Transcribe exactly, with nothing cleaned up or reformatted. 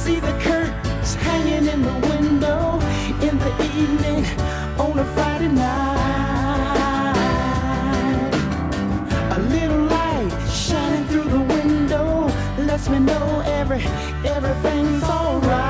see the curtains hanging in the window in the evening on a Friday night. A little light shining through the window lets me know every everything's alright.